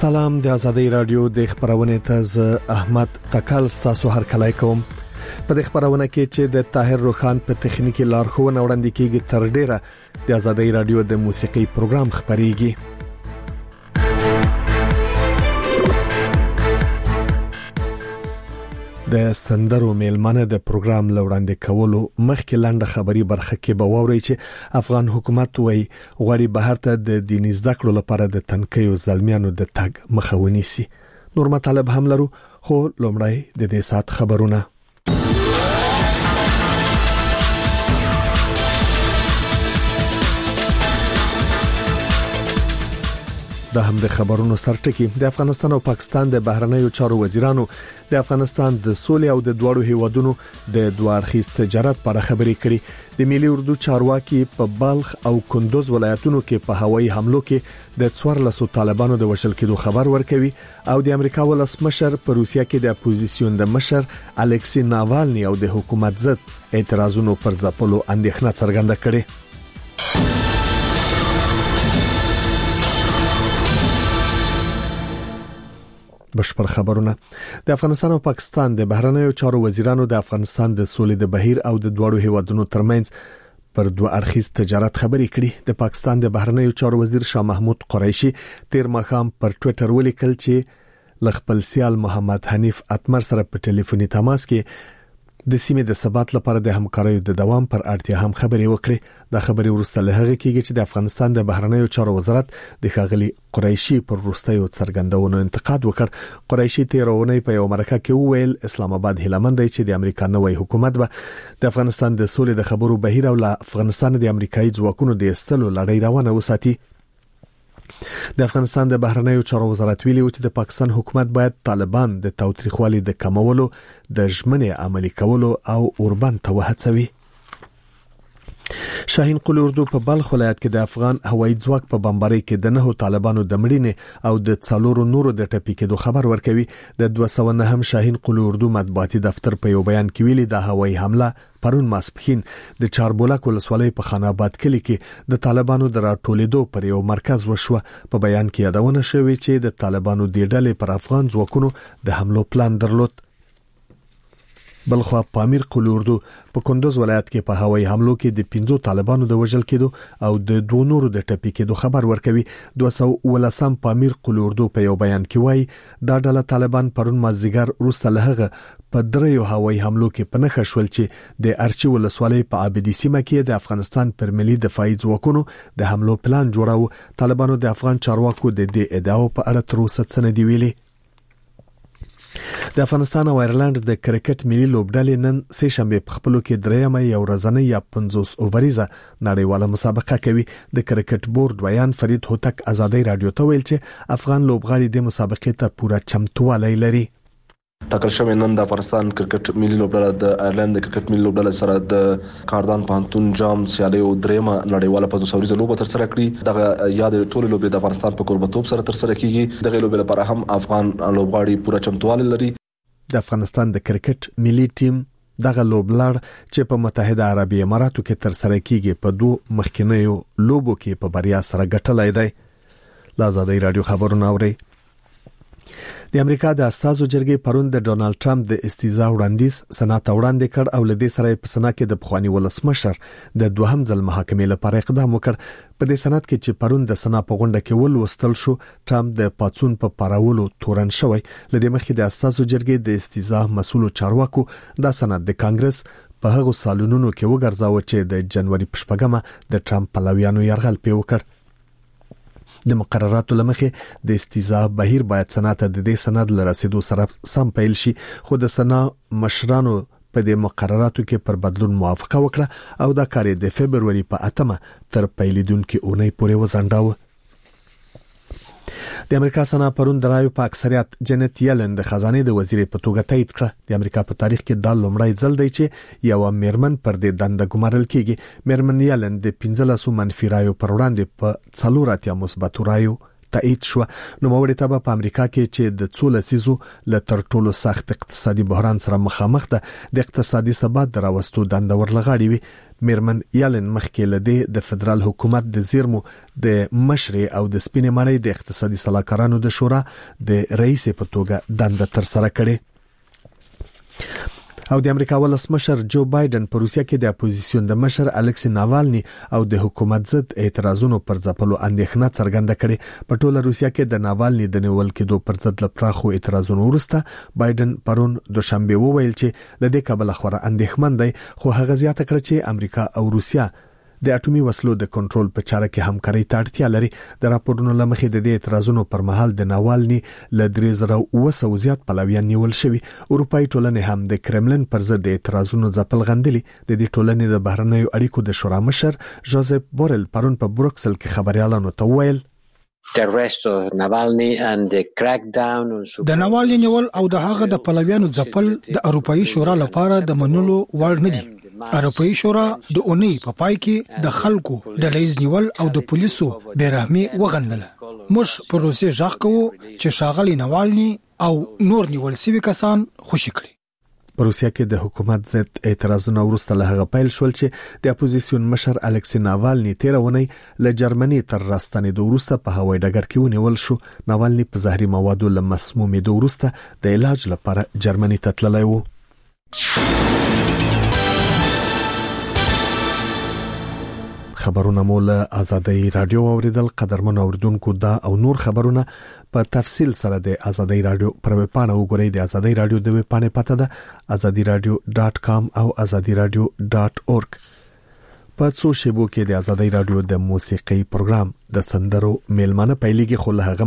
سلام د ازادي رادیو د خبرونه تاز احمد تکل تاسو هر کله کوم په د خبرونه کې چې د طاهر روخان په تخنیکی لارښوونه وړاندې کیږي تر ډیره د ازادي رادیو د موسیقي پروګرام خبريږي. د سندرو میلمنه د پروګرام لوړاندې کولو مخکې لاندې خبري برخه کې به ووري چې افغان حکومت وایي غواړي بهر ته د دیني زده کړو لپاره د تنکیو زلمیانو د تګ مخه ونیسي. نور مطالب هم لرو خو لومړی د دې سات خبرونه. د هم د خبرونو سرټکی د افغانستان او پاکستان د بهرنیو چارو وزیرانو د افغانستان د سولې او د دوړو هیوادونو د دوه اړخیز تجارت په اړه خبرې کړي. د ملي اردو چارواکي په بلخ او کندوز ولایتونو کې په هوایي حملو کې د 14 طالبانو د وشل کېدو خبر ورکوي او د امریکا ولسمشر په روسیا کې د اپوزیسیون د مشر الکسی ناوالني او د حکومت ضد اعتراضونو پر ځپلو اندېښنه څرګنده کړې. بشپړ خبرونه. د افغانستان او پاکستان د بهرنیو چارو وزیرانو د افغانستان د سولې د بهیر او د دوړو هیوادونو ترمنځ پر دوه اړخیز تجارت خبرې کړي. د پاکستان د بهرنیو چارو وزیر شاه محمود قریشي تیر ماښام پر ټوئیټر ولیکل چې لخپل سیال محمد حنیف اتمر سره په ټلیفوني تماس کې د سیمې د ثبات لپاره د همکارۍ د دوام پر اړتیا هم خبرې وکړي. دا خبرې ورسته له هغه کېږي چې د افغانستان د بهرنیو چارو وزارت د ښاغلي قریشي پر وروستیو څرګندونو انتقاد وکړ. قریشي تیرونه په یو مرکه کې وویل اسلام آباد هیلمند دی چې د امریکا نوې حکومت به د افغانستان د سولې د خبرو بهیر او له افغانستان د امریکایي ځواکونو د استلو لړۍ روانه وساتي. د افغانستان د بهرنیو چارو وزارت ویلي و چې د پاکستان حکومت باید طالبان د تاوتریخوالي د کمولو د ژمنې عملي کولو او اوربند ته وهڅوي. شاهین قل اردو په بلخ ولایت کې د افغان هوایي ځواک په بمبارۍ کې د 9 طالبانو د مړینې او د 4 نورو د ټپي کېدو خبر ورکوي. د 209 شاهین قل اردو مطبوعاتي دفتر په یو بیان کې ویلي د هوایي حمله پرون ماسپخین د چاربولک ولسوالۍ په خان آباد کلی کې د طالبانو د راټولېدو پر یو مرکز وشوه. په بیان کې یادونه شوې چې د طالبانو د ډلې پر افغان ځواکونو د حملو پلان درلود. بلخوا پامیر قل اردو په کندوز ولایت کې په هوایي حملو کې د 15 طالبانو د وژل کېدو او د 2 نورو د ټپي کېدو خبر ورکوي. 213 پامیر قل اردو په یو بیان کې وایي دا ډله طالبان پرون مازیګر وروسته له هغه په دریو هوایي حملو کې پنهخه شول چې د ارچی ولسوالۍ په عابدي سیمه کې د افغانستان پر ملي دفاعي ځواکونو د حملو پلان جوړاو. طالبانو د افغان چارواکو د دې ادعاو په اړه تر اوسه څه نه دی ویلي. د افغانستان او ایرلند د کرکټ ملي لوبډلې نن سه شنبه په خپلو کې درېمه یو ورځنۍ یا 50 اووریزه نړیواله مسابقه کوي. د کرکټ بورډ ویان فرید هوتک ازادي رادیو ته ویل چې افغان لوبغاړي د مسابقې ته پوره چمتووالی لري. ټاکل شوی نن د افغانستان کرکټ ملي لوبډله د ایرلند د کرکټ ملي لوبډله سره د کاردان پانتون جام سیالي او درېمه نړیواله 50 اووریزه لوبه تر سره کړي. دغه یاد ټول لوبې د افغانستان په قربتوب سره تر سره کیږي. دغه لوبې لپاره هم افغان لوبغاړي پوره چمتووالی لري. د افغانستان د کرکټ ملي ټیم دغه لوبلړ چې په متحده عربی اماراتو کې تر سره کیږي په 2 مخکینیو لوبو کې په بریا سره ګټلای دی. لازادي رادیو خبرونه اوري. د امریکا د استازو جرګې پرون د ډونالد ټرمپ د استیزا وړاندیز سنات وړاندې کړ او لدې سره په سنا کې د بخوانی ولسمشر د دوهم ځل محاکمې لپاره اقدام وکړ. په دې سنات کې چې پرون د سنا په غونډه کې ولوستل شو ټرمپ د پاتسون په پاراولو تورن شوی. لدې مخکې د استازو جرګې د استیزا مسؤل چارواکو دا سنات د کانګرس په هغو سالونونو کې وګرځاو چې د جنوري په 8 د ټرمپ پلویانو یرغل پی وکړ. د مقرراتو لمخې د استیزا بهیر باید سنات د دې سند لرسیدو سره سم پیل شي. خو د سنا مشرانو په دې مقرراتو کې پر بدلون موافقه وکړه او دا کار د فبرवरी په 8 تر پیلیدونکو اونۍ پورې وزنداوه. د امریکا سنا پرون درایو په اکثریت جنت یلن د خزانه د وزیر په توګه تایید کړ. د امریکا په تاریخ کې دا لومړی ځل دی چې یو میرمن پر دې دنده ګمارل کیږي. میرمن یلن د 15 منفي رایو پر وړاندې په 4 مثبت رایو تایید شو. نو موري ته په امریکا کې چې د 2 لسیزو ل تر ټولو سخت اقتصادي بحران سره مخامخ ده د اقتصادي ثبات دراوستو دند ورلغاړي وي. میرمن یالن مخکې لدی د فدرال حکومت د زیرمو د مشري او د سپینې مړۍ د اقتصادي صلاحکارانو د شورا د رئیس په توګه دند تر سره کړي. او د امریکا ولسمشر جو بایدن په روسیه کې د اپوزیسیون د مشر الکسی ناوالني او د حکومت ضد اعتراضونو پر ځپلو اندېښنه څرګنده کړې. په ټوله روسیه کې د ناوالني د نیول کېدو پر ضد لپاره اعتراضونو وروسته بایدن پرون دوشنبه وویل چې لدې کابل خورا اندېښمن دی، خو هغه زیاته کړ چې امریکا او روسیه د اټومي وسلو د کنټرول په چاره کې همکاري ته اړتیا لري. د راپورونو لمخې د دې اعتراضونو پر مهال د ناوالني ل 3,900 زیات پلویان نیول شوي. اروپאי ټولنې هم د کرملن پر ضد د اعتراضونو ځپل غندلي. د دې ټولنې د بهرنیو اړیکو د شورا مشر جوزف بورل پرون په بروکسل کې خبريالانو ته وویل د ناوالني نیول او د هغه د پلویانو ځپل د اروپאי شورا لپاره د منلو وړ نه دي. اروپאי شورا د اونۍ په پای کې د خلکو د لیز نیول او د پولیسو بیرحمي وغندله. موږ په روسیه ځخ کوو چې شاغلي ناوالني او نور نیول سوي کسان خوشی کړي. په روسیه کې د حکومت ضد اعتراضونه وروسته له هغه پیل شول چې د اپوزیسیون مشر الکسی ناوالني 13 ونی له جرمني تر راستنېدو وروسته په هوایي ډګر کې ونیول شو. ناوالني په زهري موادو له مسمومېدو وروسته د علاج لپاره جرمني ته تللی و. خبرونه مول آزادۍ رادیو اوریدل. قدرمن اوریدونکو دا او نور خبرونه په تفصیل سره د آزادۍ رادیو پر ویب پاڼه وګورئ. د آزادۍ رادیو د ویب پاڼې پته ده azadiradio.com او azadiradio.org. په څو شیبو کې د آزادۍ رادیو د موسیقي پروګرام د سندرو میلمانه پیلېږي، خو له هغه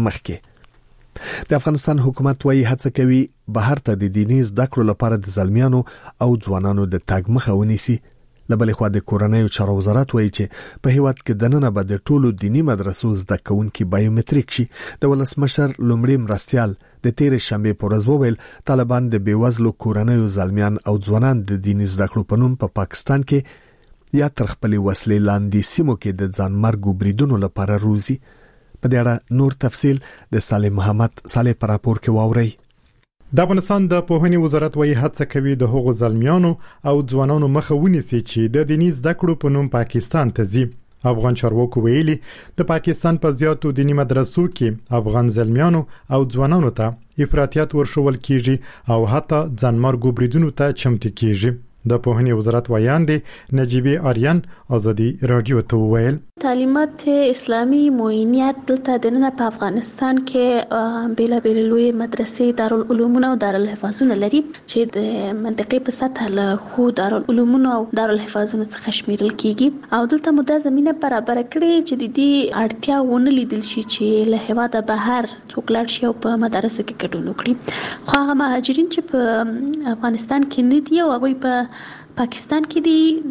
مخکې د افغانستان حکومت وايي هڅه کوي بهر ته د دیني زده کړو لپاره د زلمیانو او ځوانانو د تګ مخه ونیسي. لبلې خو د کورنۍ چارو وزارت وایي چې په هیواد کې دننه به د ټولو دینی مدرسو زده کوونکي بایومټریک شي. د ولسمشر لومړی مرستيال د تیر شنبه پر ورځ وویل طالبان د بیوزلو کورنۍ زلمیان او ځوانان د دینی زده کړو په نوم په پاکستان کې یا تر خپل وسلې لاندې سیمو کې د ځان مرګ بریدونو لپاره روزي. په دې اړه نور تفصيل د صالح محمد صالح پر راپور کې واوري. د افغانستان د پوهنې وزارت وايي هڅه کوي د هغو زلمیانو او ځوانانو مخه ونیسي چې د دیني زده کړو په نوم پاکستان ته ځي. افغان چارواکو ویلي د پاکستان په زیاتو دینی مدرسو کې افغان زلمیانو او ځوانانو ته افراطیت ورشول کیږي او حتی ځانمرګ بریدونو ته چمتو کیږي. د پوهنې وزارت وایاندې نجیبه آریان آزادی رادیو ته وویل تعلیمات اسلامی معینیت دلته د نن په افغانستان کې بیلابیل لوی مدرسې دارالعلومونه او دارالحفاظونه لري چې د منطقې په سطح له خو دارالعلومونه او دارالحفاظونو څخه شمیرل کیږي او دلته مده زمينه برابر کړي چې د دې اړتیا ونه لیدل شي چې له هواده بهر څوک لاړ شي او په مدرسو کې ګډون وکړي. خو هغه مهاجرین چې په افغانستان کې نه دي او هغه په پاکستان کې دي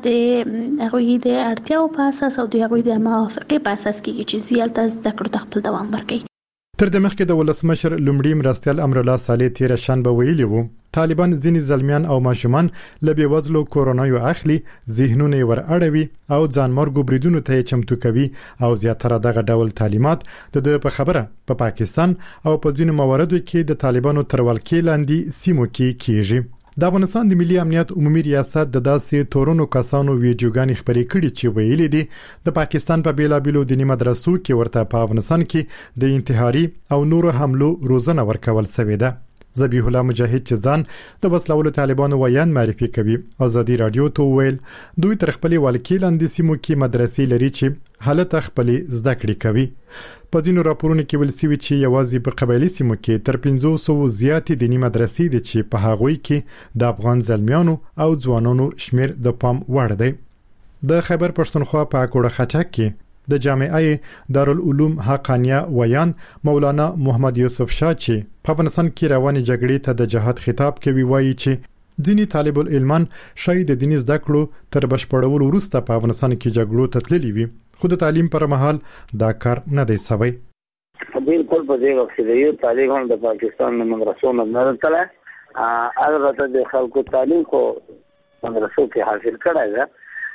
د هغوی د اړتیاو په اساس او د هغوی د موافقې په اساس کې چې زیات زده کړو خپل دوام ورکړي. تر د مخکې د ولسمشر لومړی مرستيال امرالله صالح تیر شنبه ویلي وو طالبان ځینې زلمیان او ماشومان له بیوزلو کورونایو اخلي، ذهنونه ور اړوي او ځانمرګ بریدونو ته چمتو کوي او زیاتره دغه ډول تعلیمات د په خبره په پاکستان او په ځینو مواردو کې د طالبانو تر ولکې لاندې سیمو کې کیږي. د افغانستان د ملي امنیت عمومي ریاست د داسې تورونو کسانو ویډیوګانې خبرې کړي چې ویلي دي د پاکستان په بیلابیلو دینی مدرسو کې ورته په افغانستان کې د انتحاري او نورو حملو روزنه ورکول شوې ده. ذبیح الله مجاهد چې ځان د وسلوالو طالبانو ویان معرفي کوي آزادی رادیو ته ویل دوی تر خپل ولکې لاندې سیمو کې مدرسې لري چې حالت خپل زده کړې کوي. په ځینو راپورونو کې ویل شوی چې یوازې په قبایلی سیمو کې تر 500 زیاتې دینی مدرسې دي چې په هغوی کې د افغان زلمیانو او ځوانانو شمیر د پام وړ دی. د خیبر پښتونخوا په کوړه خچک کې د جامعه دارالعلوم حقانیه ویان مولانا محمد یوسف شاه چې په افغانستان کې روانې جګړې ته د جهاد خطاب کوي وایي چې ځینې طالب العلمان شاید د دیني زده کړو تر بشپړولو وروسته په افغانستان کې جګړو ته تللي وي خو د تعلیم پر مهال دا کار نه دی سوی. بالکل په دې وخت کې یو طالب هم د پاکستان د مدرسو نه راځي البته د خلکو تعلیم کو مدرسو کې حاصل کړای دا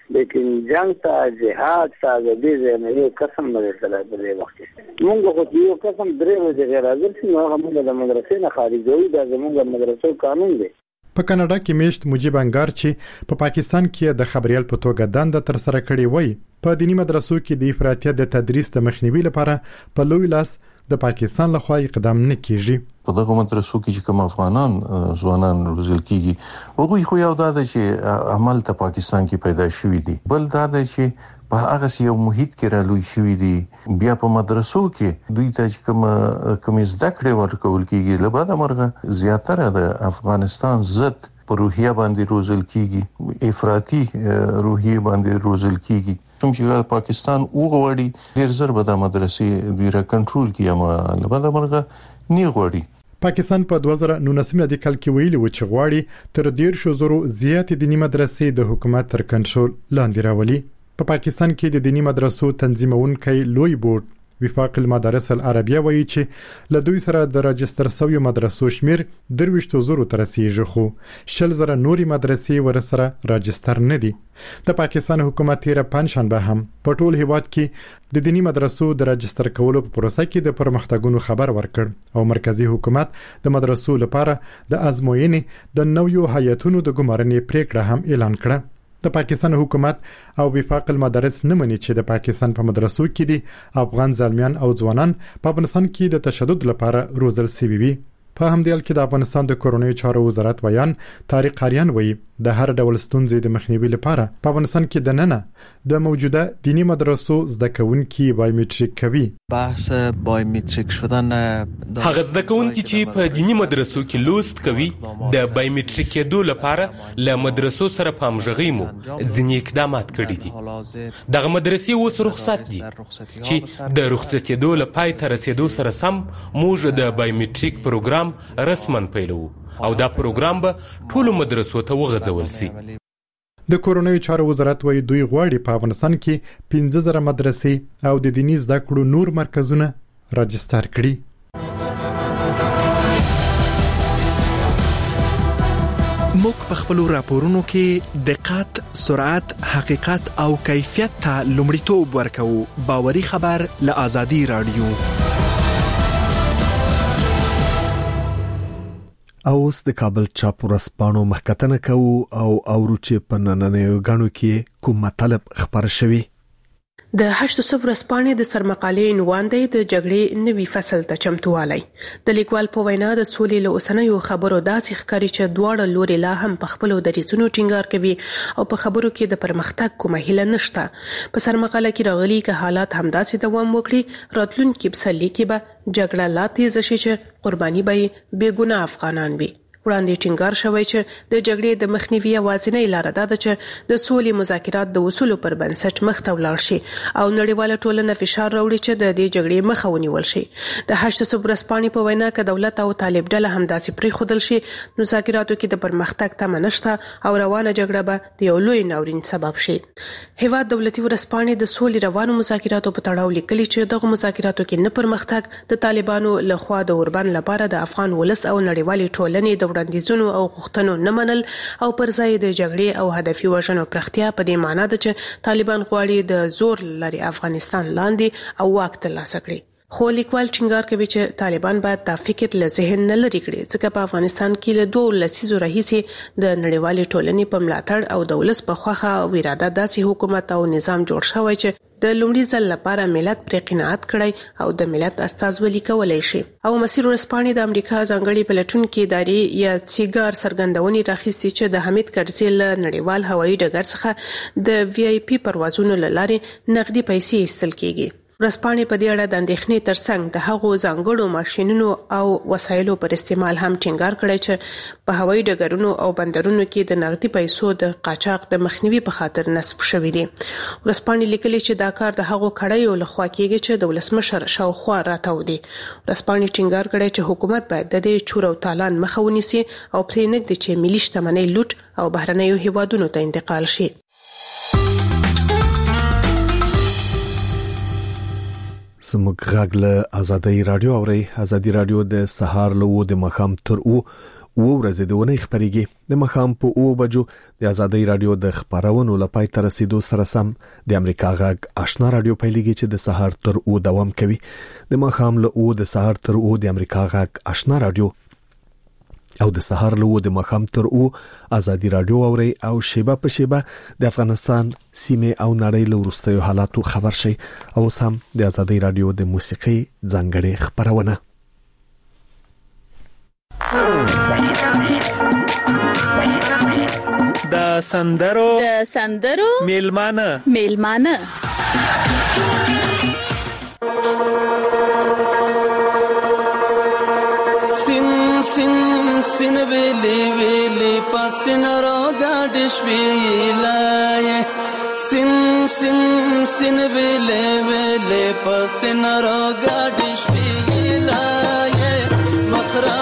لیکن جنگ ته جهاد ته د دې نه یو قسم نه درته په دې وخت موږ خو یو قسم درې ورځې غیر حاضر شو نو موږ د مدرسې نه خارجوي دا زموږ مدرسې قانون دی. په کاناډا کې میشت مجيب انګار چې په پاکستان کې د خبريال په توګه دنده تر سره کړې وای په دینی مدرسو کې د افراطیت د تدریس د مخنیوي لپاره په لوی لاس د پاکستان لخوا اقدام نه کیږي. په دغه مدرسو کې چې کوم افغانان ځوانان روزل کیږي هغه خو یو دا چې عمل ته پاکستان کې پیدا شوی دي بل دا چې په هغه یو محیط کې رالوي شوی دي بیا په مدرسو کې دوی ته کوم زده کړې ورکول کیږي لباده مرغه زیاتره د افغانستان ضد په روحیه باندې روزل کیږي افراطي روحیه باندې روزل کیږي کوم چې پاکستان وغوړي ډیر زر به د مدرسې د کنټرول کیما لباده مرغه نه غوړي. پاکستان په 2019 کال کې ویلي و چې غواړي تر 1,000 زیات دینی مدرسې د حکومت تر کنټرول لاندې راولي. په پاکستان کې د دینی مدرسو تنظیمونکي لوی بورډ وفاق المدارس العربیه وایي چې له دوی سره د راجستر شویو مدرسو شمیر 23,000 تر رسیدي خو 10,000 نوري مدرسې ورسره راجستر نه دي. د پاکستان حکومت تیر پنځشنبه هم په ټول هیواد کې د دینی مدرسو د راجستر کولو په پروسه کې د پرمختګونو خبر ورکړ او مرکزی حکومت د مدرسو لپاره د ازموینې د نویو هیئتونو د ګمارنې پریکړه هم اعلان کړه. د پاکستان حکومت او وفاق المدارس نه مني چې د پاکستان په مدرسو کې دي افغان ځلمیان او ځوانان په افغانستان کې د تشدد لپاره روزل شوي وي. په همدې حال کې د افغانستان د کورونی چارو وزارت ویان طارق قاریان وایي د هر ډول ستونزې د مخنیوي لپاره په افغانستان کې د ننه د موجوده دینی مدرسو زده کوونکي بایومټریک کوي. بحث بایومټریک شدن هغه زده کوونکي چې په دینی مدرسو کې لوست کوي د بایومټریک کېدو لپاره له مدرسو سره پامژغي مو ځینې اقدامات کړي دي. دغه مدرسې اوس رخصت دي چې د رخصتېدو لپاره تر رسیدو سره سم موږ د بایومټریک پروګرام رسمن پیلو او دا پروګرام به ټول مدرسو ته وغځول شي. د کورونی چارو وزارت وایي دوی غواړي په افغانستان کې 15,000 مدرسې او د دیني زده کړو نور مرکزونه راجستر کړي. موږ په خپل راپورونو کې دقت، سرعت، حقیقت او کیفیت ته لومړیتوب ورکوو. باوري خبر له آزادي رادیو. اوس د کابل چاپ ورځپاڼو مخکتنه کوو او اورو چې په نننیو غاڼو کې کوم مطلب خبر شوی. د 8 ورځپاڼې د سرمقالې عنوان دی د جګړې نوي فصل ته چمتووالی. د لیکوال په وینا د سولې له اوسنیو خبرو داسې ښکاري چې دواړه لوري لا هم په خپلو دریځونو ټینګار کوي او په خبرو کې د پرمختګ کومه هیله نشته. په سرمقاله کې راغلي که حالات همداسې دوام وکړي راتلونکي پسرلي کې به جګړه لا تیزه شي چې قرباني به یې بې ګناه افغانان وي. وړاندې ټینګار شوی چې د جګړې د مخنیوي یوازینۍ لاره ده چې د سولې مذاکرات د اصولو پر بنسټ مخ ته ولاړ شي او نړیواله ټولنه فشار راوړي چې د دې جګړې مخه ونیول شي. د 8 ورځپاڼې په وینا کې دولت او طالب ډله همداسې پریښودل شي مذاکراتو کې د پرمختګ تمه نشته او روانه جګړه به د یو لوی ناورین سبب شي. هیواد دولتي ورځپاڼې د سولې روانو مذاکراتو په تړاو لیکلي چې دغه مذاکراتو کې نه پرمختګ د طالبانو لخوا د اوربند لپاره د افغان ولس او نړیوالې ټولنې د وړاندیزونو او غوښتنو نه منل او پر ځای د جګړې او هدفي وژنو پراختیا په دې معنی ده چې طالبان غواړي د زور لري افغانستان لاندې او واک ترلاسه کړي. خو لیکوال ټینګار کوي چې طالبان باید دا فکر له ذهن نه لرې کړي ځکه په افغانستان کې له 2 لسیزو راهیسې د نړیوالې ټولنې په ملاتړ او د ولس په خوښه او اراده داسې حکومت او نظام جوړ شوی چې د لومړي ځل لپاره ملت پر قناعت کړی او د ملت استازولي کولای شي. او مسیر ورځپاڼې د امریکا ځانګړي پلټونکو ادارې یا سیګار څرګندونې راخیستي چې د حمید کرزي له نړیوال هوایي ډګر څخه د وی آی پی پروازونو لارې نقدي پیسې ایستل کیږي. ورځپاڼې په دې اړه د اندېښنې ترڅنګ د هغو ځانګړو ماشینونو او وسایلو پر استعمال هم ټینګار کړی چې په هوایي ډګرونو او بندرونو کې د نقدي پیسو د قاچاق د مخنیوي په خاطر نصب شوی دی. ورځپاڼې لیکلي چې دا کار د هغو کړیو لخوا کیږي چې د ولسمشر شاوخوا راتاو دي. ورځپاڼې ټینګار کړی چې حکومت باید د دې چور او تالان مخه ونیسي او پرې نږدې چې ملي شتمنۍ لوټ او بهرنیو هیوادونو ته انتقال شي. زموږ غږ له آزادۍ رادیو اوري. آزادۍ رادیو د سهار له 2 د مخام تر 2 ورځې د ونې خبريږي د مخام په 9 بجو د ازادي رادیو د خبرونو لپاره تر رسیدو سره سم د امریکا غږ آشنا رادیو پیلېږي چې د سحر تر 9 دوام کوي د مخام له 9 د سحر تر 9 د امریکا غږ آشنا رادیو او د سحر له 9 د مخام تر 9 ازادي رادیو اوري او شیبه په شیبه د افغانستان سیمه او نړۍ له وروستیو حالاتو خبر شي او سم د ازادي رادیو د موسیقي ځانګړي خبرونه د سندرو میلمانه سین ویلی پاسین را گاډش ویلای سین ویلی پاسین را گاډش ویلای مخرا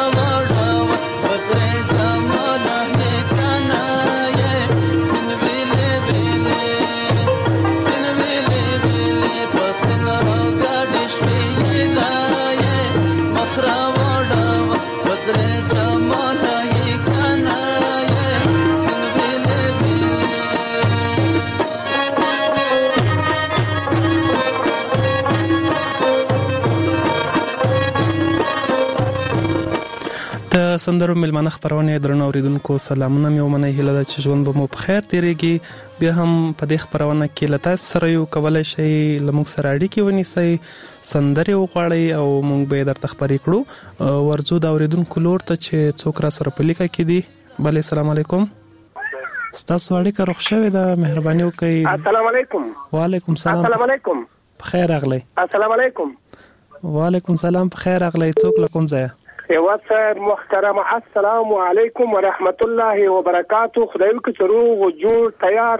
سندرو ملمانه خبرونه درنو اوریدونکو سلامونه مې ومنه هیله ده چې ژوند به مو په خیر تیریږي بیا هم په دې خبرونه کې لته سره یو کولای شي لموږ سره اړیکې ونیسي سندري وغواړي او موږ به درته خبرې کړو ورزو د اوریدونکو لور ته چې څوک را سره په لیکه کې دي بل السلام علیکم ستاسو اړیکه روښ شوې ده مهرباني وکړئ السلام علیکم وعلیکم السلام السلام علیکم بخیر اغلی السلام علیکم وعلیکم السلام بخیر اغلی څوک لکم ځای وسر محترم السلام علیکم ورحمت الله وبرکاتہ خدای وکړي چې روغ او جوړ تیار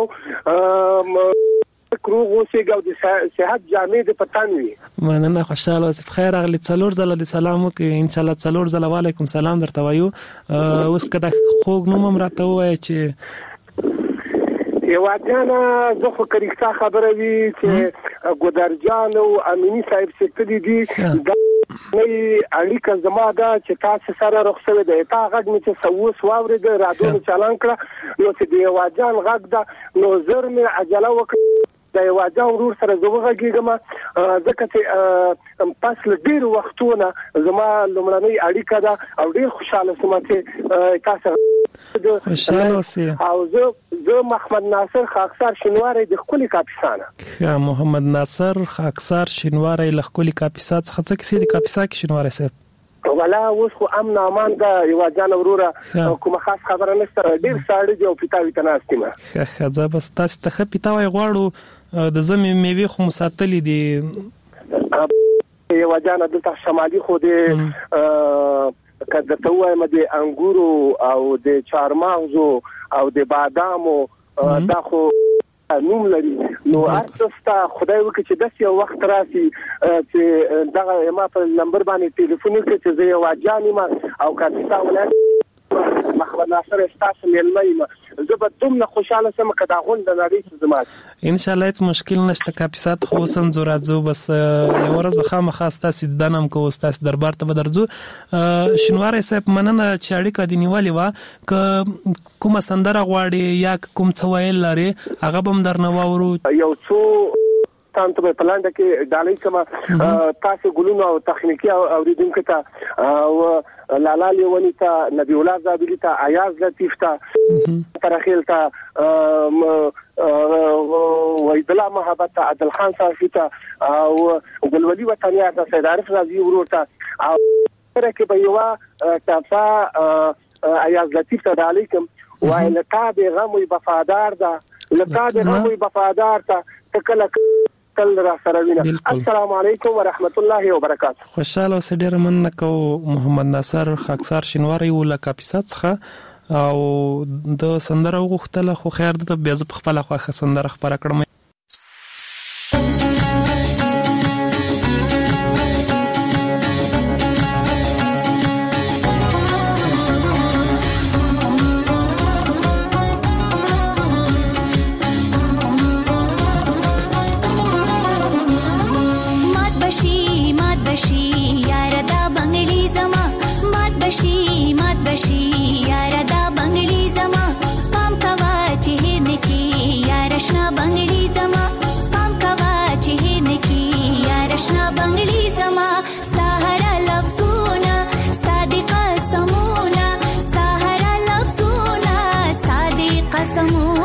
تکراو کروغ اوسېږي او د صحت جامې د پتان وي مننه خوشاله اوسې بخیر اغلی څلور ځله د سلام وکړي ان شاء الله څلور ځله وعلیکم سلام درته وایو اوس کده خوږ نوم هم راته وایي چې یو ځانا زه خو کریکتا خبره وی چې ګودرجان او امینی صاحب ستدي دي نه اړیکه زما دا چې تاسو سره رخصوي د تا غږ مې چې سوس واوري د رادیو چالان کړ نو چې دی واجان غږ دا نو زر مې عجله وکړه د واجان ورور سره زوغه کېږم ځکه چې پس له ډیر وختونه زما لمړنۍ اړیکه ده او ډیر خوشاله سم چې تاسو خوشاله اوسئ او زه محمد ناصر خاکسار شینواری د خولي کاپیسانه محمد ناصر خاکسار شینواری له خولي کاپیسا څخه څه کیسې د کاپیسا کې شینواری صاحب ولا اوس خو امن امان دا یو ځان وروره کومه خاص خبره نشته ډیر ساړه دی او پیتاوي تناستمه خزه بس تاسو ته پیتاوي غواړو د زمي میوه خو مساتلې دي یو ځان د شمالي خو د کده ته وایم د انګورو او د چارمغزو او د بادامو دا خو نوم لري نو ارستا خدای وکړي چې داسې یو وخت راسي چې دغه ما په نمبر باندې ټلیفون وکړي چې زه یو اجانې ما او کاپیسا ولایت محمد ناصر استاسو ملمای زه به دومره خوشاله سم کدا غون د نړۍ زمات ان شاء الله هیڅ مشکل نشته کاپیسات خو سم زورازو بس یو ورځ به خامخا تاسو دنم کو تاسو دربار ته بدرځو شینواری صاحب مننه چې اړیکه دی نیولې وا ک کومه سندره غواړي یا کوم څه ویل لري هغه بم درنه واورو یو څو تاسو په پلان کې ډالۍ کما تاسو ګلونو او تخنیکی اوریدونکو ته او لالا لیونی ته نبی الله زابلی ته ایاز لطیف ته ترخیل ته وحید الله محبت عادل خان صافی ته او ګلولي وطنیا ته سید عارف رضی ورور ته او سره کې به یو تاسو ایاز لطیف ته ډالۍ کوم وای لکه پیغام وفادار ده لکه پیغام وفادار ته تکله السلام علیکم ورحمت الله وبرکاته خوشاله اوسئ ډیر مننه کو محمد ناصر خاکسار شینواری ول کاپیسات څخه او د سندره وغوښتله خو خیر د بیا ز خپل خوخه سندره خبره کړم مات بشي بشي یاره دا بنگړي زما پام کوا چې نکی یاره شنا بنگړي زما پام کوا چې نکی یاره شنا بنگړي زما سهارا لفظونه صادقه سمونه سهارا لفظونه صادقه سمونه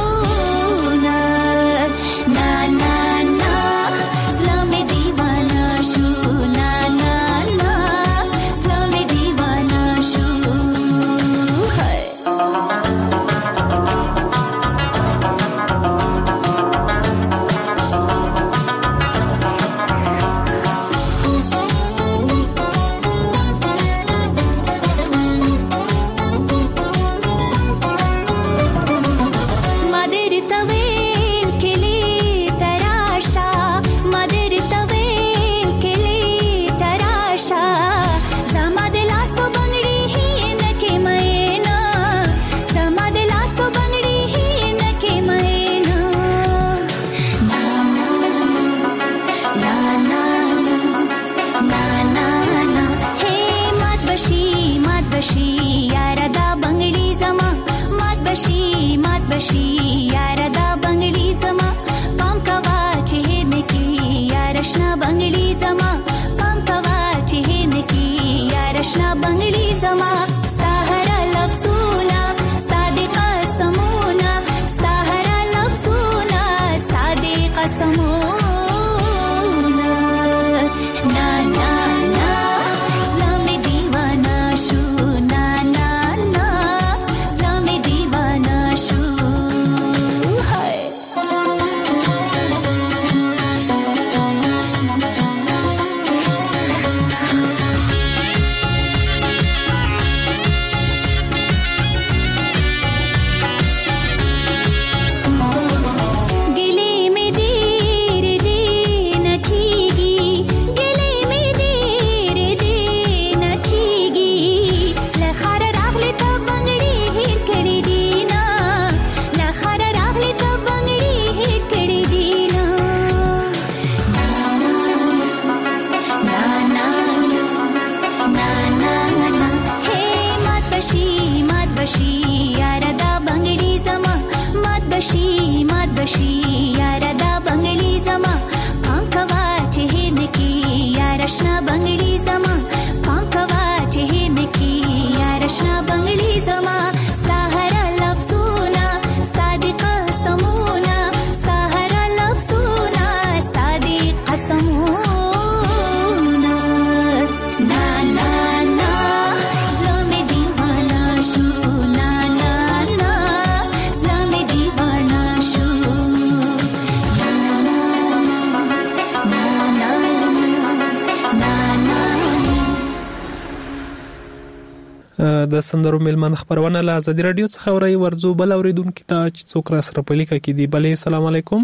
د سندرو ملمن خبرونه له ازادي رادیو څخه اوري ورزو بل اوریدونکو ته چې څوک را سره پلیکه کې دی بلې السلام علیکم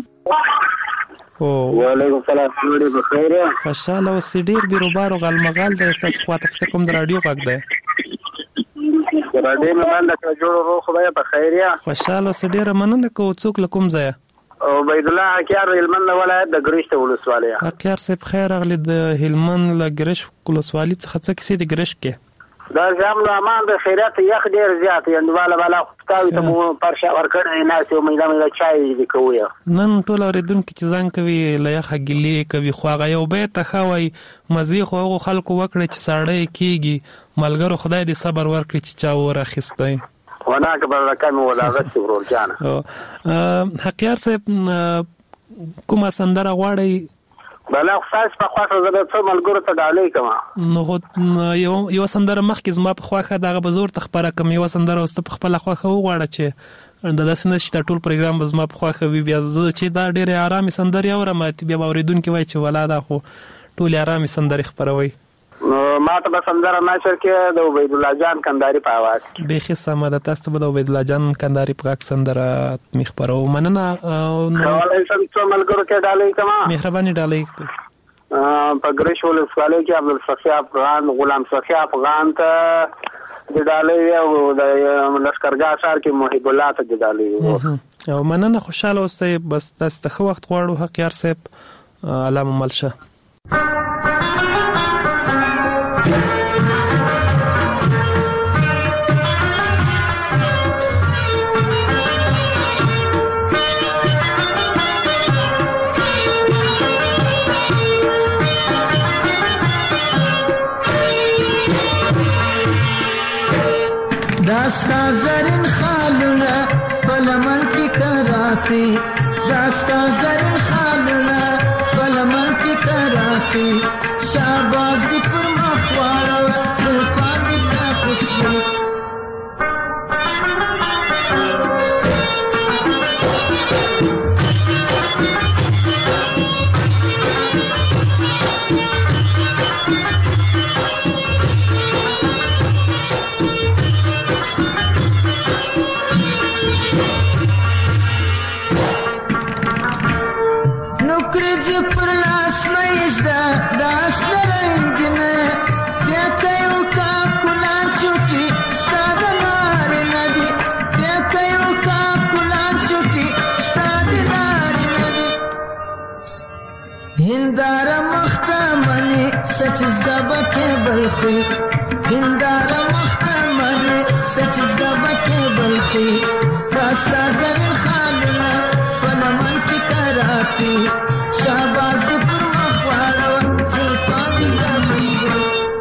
وعلیکم السلام ډېر بخیر خوشاله او سډیر بیروبار او غلمغال د استاس خواته فکر کوم د رادیو غږ ده رادیو مند ته جوړ روح خدای بخیر خوشاله سډیر مننه کو څوک لکم ځای او عبد الله حکیار هلمند ولایت د ګریشت ولسوالۍ حکیار صاحب خیر اغلی د هلمند له ګریشت ولسوالۍ څخه څه کیسې د ګریشت کې دا زموږ امان د خیرات یخ ډیر زیات یندواله بالا خپتاوي ته مو پرشه ورکړې نه چې مې چای دې کوی نن ټول اوریدونکو چې ځان کوي لایخه ګلی کوي خواغه یو به ته خوي مزي خو خلکو وکړي چې ساړې کیږي ملګرو خدای دې صبر ورکړي چې چا ورخستای وناک برکم ولادت ورور جان حقیار صاحب کومه سندره غواړي بلا خاص په خواخه زده څو ملګرو ته ډالې کما نو یو سندره مخکې زما په خواخه دغه بزور تخبره کوم یو سندره واست په خپل خواخه وغواړه چې د داسې نشي ټول پروګرام به زما په خواخه وي بیا زه چې دا ډېر آرامي سندره اورم بیا اوریدونکو وای چې ولاده خو ټول آرامي سندره خبروي ما ته به سندره نشر کې د عبید الله جان کنداری په आवाज به خصه ده تاسو به د عبید الله جان کنداری په غږ سندره مخبرو مننه ولای سم څو ملګرو کې ډالې کما مهرباني ډالې په ګریش ولسوالۍ کې عبد الصفی افغان غلام صفی افغان ته د ډالې او د لشکرګاه شهر کې محب الله ته د ډالې او مننه خوشاله اوسئ بس تاسو ته وخت غواړو حقیار صاحب علامه ملشه داستا زرین خالونه بلمن کی کراتی داستا زرین خالونه بلمن کی کراتی شاباز دی پر مخوارا زلفان دی تا خوشبو هندارا مختمنی سچز دبکه بلخی هندارا مختمنی سچز دبکه بلخی راستا زرین خالنا پنمن کی کراتی شہباز دی پر مخوالا زلفان دی دا مشبو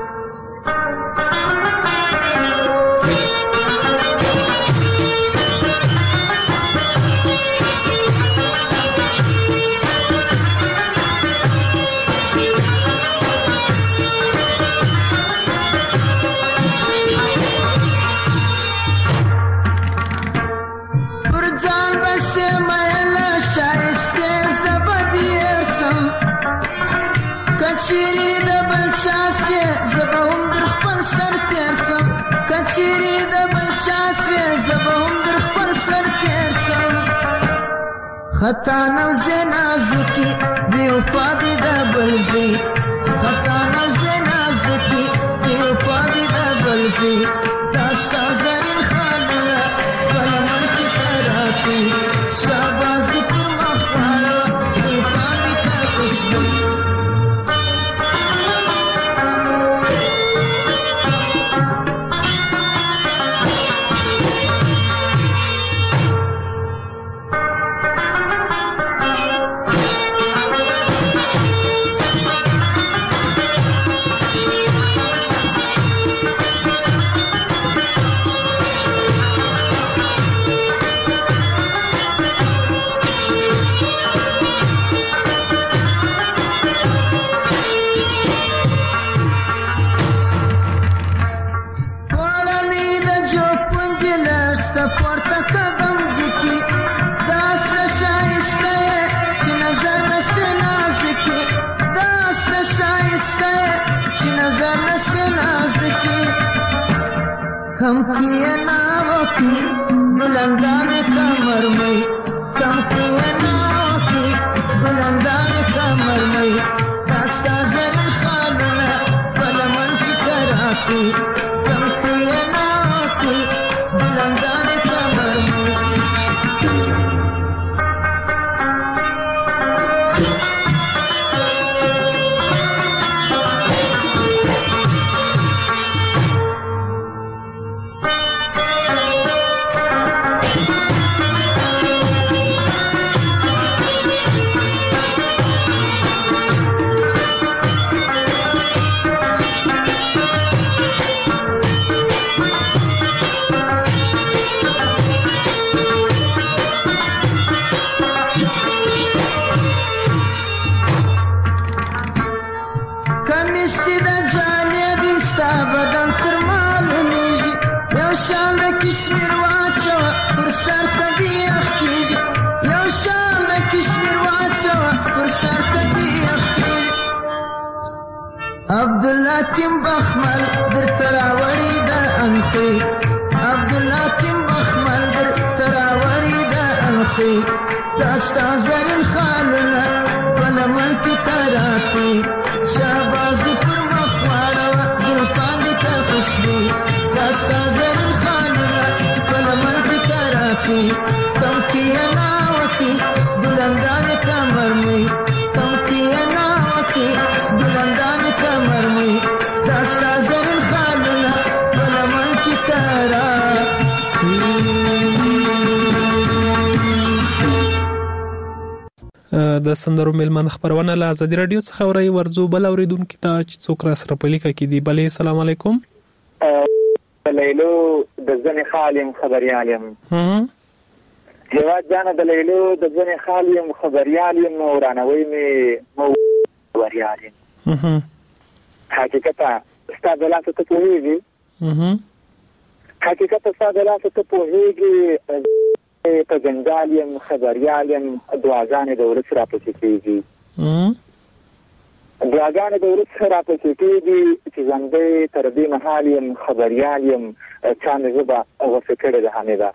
کچری د بلچاس وې زبهم در خپل سر تیر سم کچری د بلچاس وې زبهم در خپل سر تیر سم خطا نو زنازکی دیو پادی د بلزی خطا نو زنازکی دیو پادی د بلزی داستا زرین خالنا بلمن کی کراتی شاباز دی پر مخوالا زلفان دی تا خوشبو کم کیا ناو کی بلندان کمر میں کم کیا ناو کی بلندان کمر میں داستا زرین خالنا بلمن کی کراتی کم کیا ناو کی بلندان کمر میں عبدالله تیم بخمل در تراوری دا انخی عبدالله تیم بخمل در تراوری دا انخی داستا زرین خالنا بلمن کی تراتی شہباز دی پر مخوارا زلفان دی تا خوشبو داستا زرین خالنا بلمن کی تراتی کم کیا ناوکی بلندان کمر میں کم کیا ناوکی بلندان کمر میں داستا زرین خالنا بلمن کی تراتی د سندرو ملمن خبرونه له ازادي رادیو څخه اوري ورزو بل اوریدونکو ته چې څوک را سره په لیکه کې دی. بلې السلام علیکم. لیلو د ځنې خالم خبريال یم هیواد جانه د لیلو د ځنې خالم خبريال یم ورانوي می خبريال یم حقیقتا ستاسو لاس ته پوهیږي حقیقتا ستاسو لاس ته پوهیږي په جنجال یم خبريال یم دعاګانې د ورځ را پسې کېږي دعاګانې د ورځ را پسې کېږي چې زندې تر دې مهال یم خبريال یم چا مې ژبه غوسه کړې ده حمیده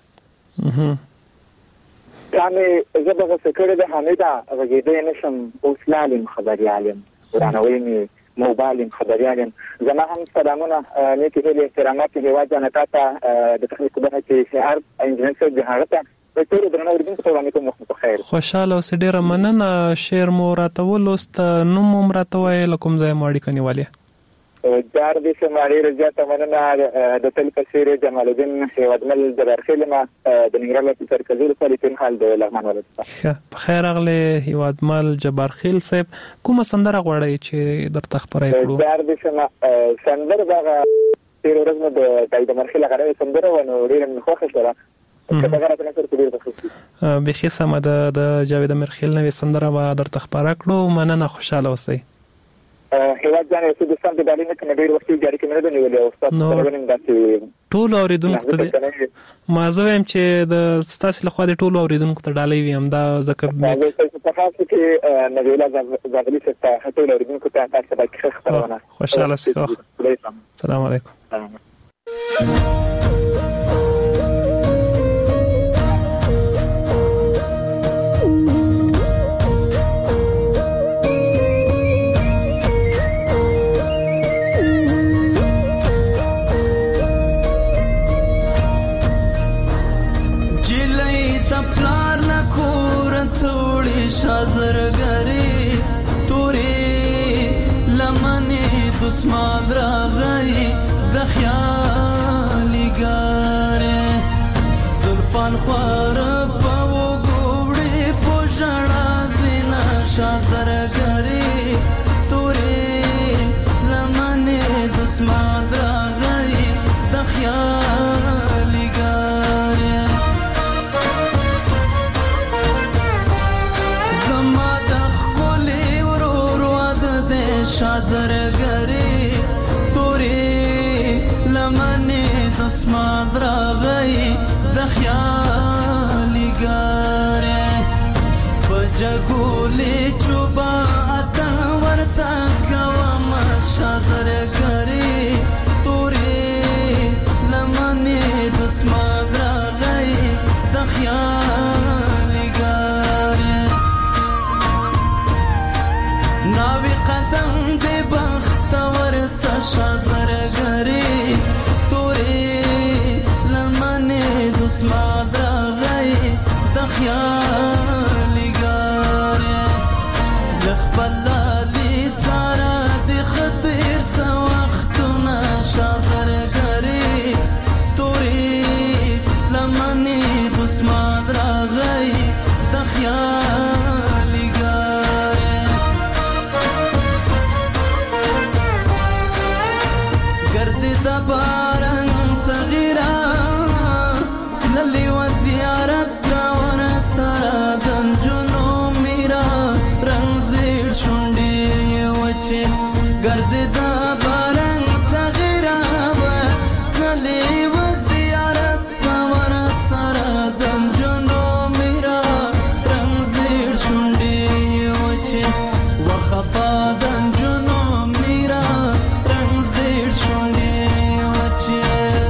چا مې ژبه غوسه کړې ده حمیده غږېدی نشم اوس لال یم خبريال یم ورانوي مې موبایل یم خبريال یم زما هم سلامونه نیکې هیلې احترامات هیواد جانه تا ته د تخنیک په برخه کې شعر انجینر صاحب د هغه ته خوشاله اوسې ډېره مننه شعر مو راته ولوست نوم مو راته وایي له کوم ځای مو اړیکه نیولې جار دې شم ډېره زیاته مننه د تل په څېر جمال الدین هیوادمل جبارخیل ما د ننګرهار په مرکزي ولسوالۍ حال د لغمان ولایت په خیر راغلی هیوادمل جبارخیل صاحب کومه سندره غواړئ چې درته خپره کړو جار دې شم سندره دغه تیر ورځ مو د دایده مرخیل غره سندره ونه ډېره خوښه شوه بخي سم د جاوید مرخیل نوې سندره و درته خبره کړو مننه خوشاله اوسئ هیواد جان یو څه د سم د دالینه کې ډېر وخت جاری کې نه دی نیولې او تاسو ورنیم داسې ټول اوریدونکو ته ما زه وایم چې د ستاسو له خوا د ټول اوریدونکو ته ډالۍ ویم دا ځکه په خاص کې نویلا زغلی څخه ټول اوریدونکو ته تاسو باندې خبرونه خوشاله اوسئ السلام علیکم شازرګری تورې لمنې دسمان راغی د خیالي ګارې زلفان خوار په وګوړې پوجړه زینا شازرګری تورې لمنې دسمان راغی د خیالي ګارې شازرګری تورې لمنې دسمان راغی د خیالي ګارې په جګولې چوبا اته ورته کوم شازرګری تورې لمنې دسمان راغی د خیالي ګارې ناوی قدم دې بختور شازرګری تورې لمنې دسمان راغی د خیالي ګارې لخبل لالي سارا د خطر سو وختونه شازرګری تورې لمنې دسمان راغی د خیالي ګارې ګرځي د باران تغیرا للی و زیارت دا ور سره دنجونو میرا رنگزیر شونډي وچه ګرځي د باران تغیرا للی و زیارت دا ور سره دنجونو میرا رنگزیر شونډي وچه وخفا دنجونو میرا رنگزیر شونډي وچه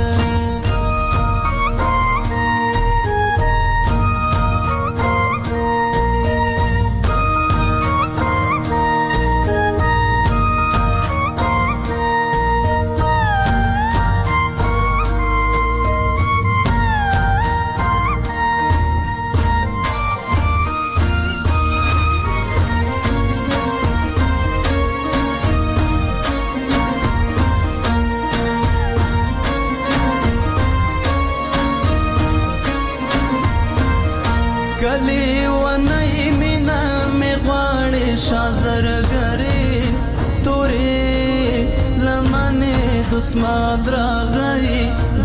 کلی ونای مینا می غواړي شازرګری تورې لمنې دسمان راغی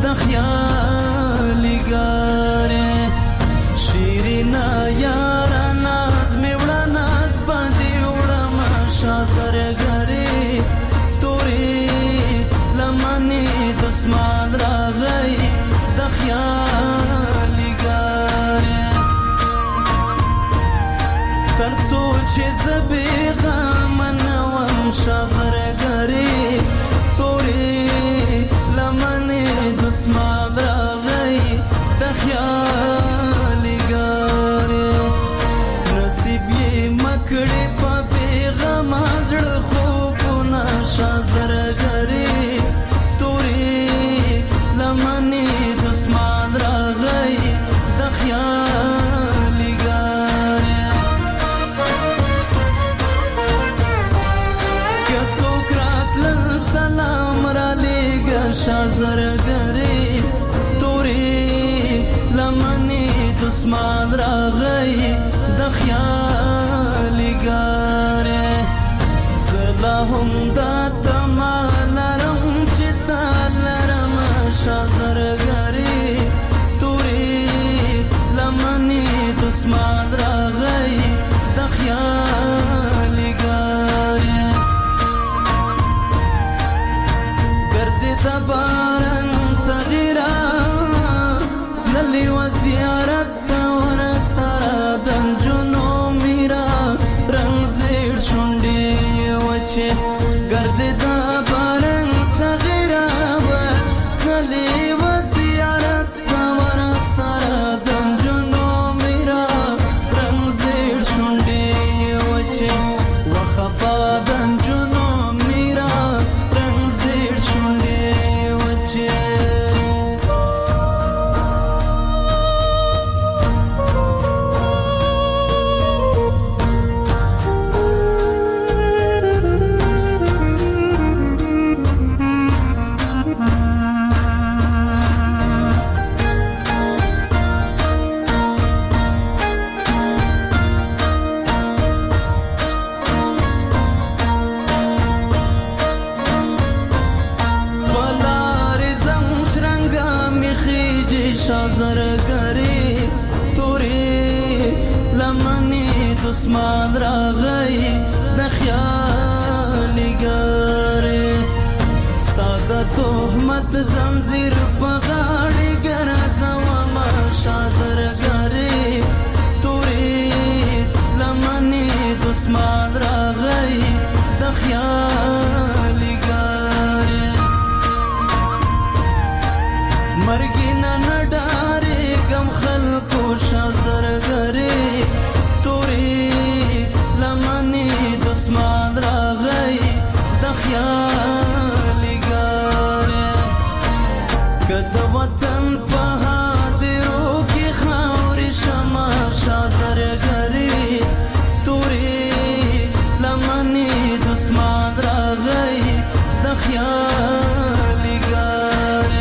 چې زبې غمنوم شازرګرې تورې لمنې دسمال راغی د خیالي ګارې نصیب یې مکړې په بیغم زړه خوبونه شازرګرې تورې لمنې دسمال راغی د خیالي ګارې که څوک راتلل سلام را لېږه شازرګرې تورې لمنې دسمال راغی د خیالي ګارې زه لا هم دا تمه لرم چې تا لرم شازرګرې تورې لمنې دسمال راغی د خیالي ګارې ګرځې د باران تغیرا للی و زیارت ته ورسره د نجونو میرا رنګ زیړ شونډې وچې ګرځې د باران تغیرا للی و زیارت ته ورسره د نجونو میرا رنګ زیړ شونډې وچې وخفا د نجونو میرا رنګ زیړ شونډې وچې شازرګرې تورې لمنې دسمال راغی د خیالي ګارې ستا د تهمت زنځیر په غاړې ګرځومه شازرګرې تورې لمنې دسمال راغی د خیالي ګارې مرګي نن ډارې غم خلکو شازرګرې تورې لمنې دسمال راغی د خیالي ګارې که د وطن په هدیرو کې خاورې شمه شازرګرې تورې لمنې دسمال راغی د خیالي ګارې